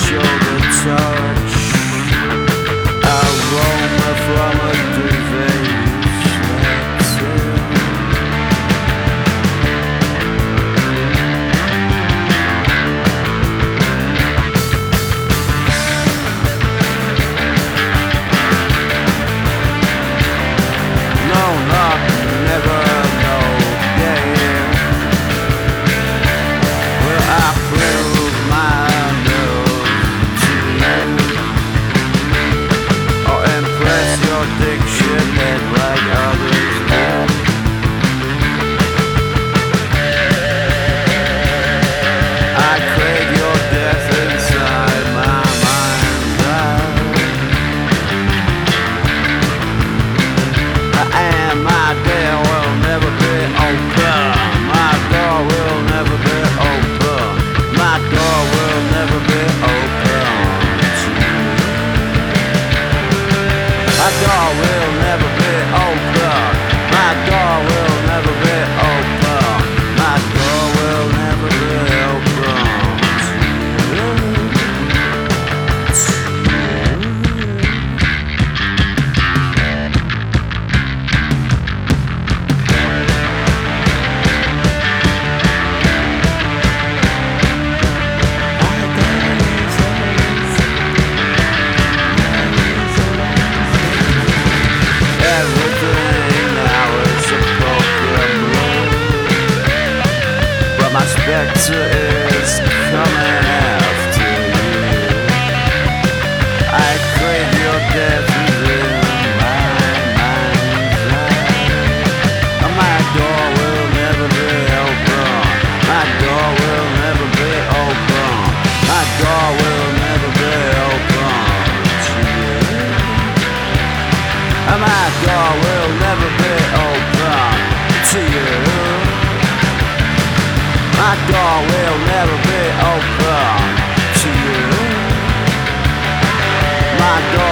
shoulder touch, aroma from a duvet sweating. No, not never, no game. Well, I prove my love to you, or impress your diction head like others do. I crave your death inside my mind's eye. And my door will never be open. My door will never be open. My door will never be open to you. My door will never be open. My door will never be open. My door will never be open everything now is a broken road, but my spectre is coming after you. I crave your death within my mind's eye. My door will never be open. My door will never be open. My door will never be open to you. My door will never be open to you. My door will never be open to you. My door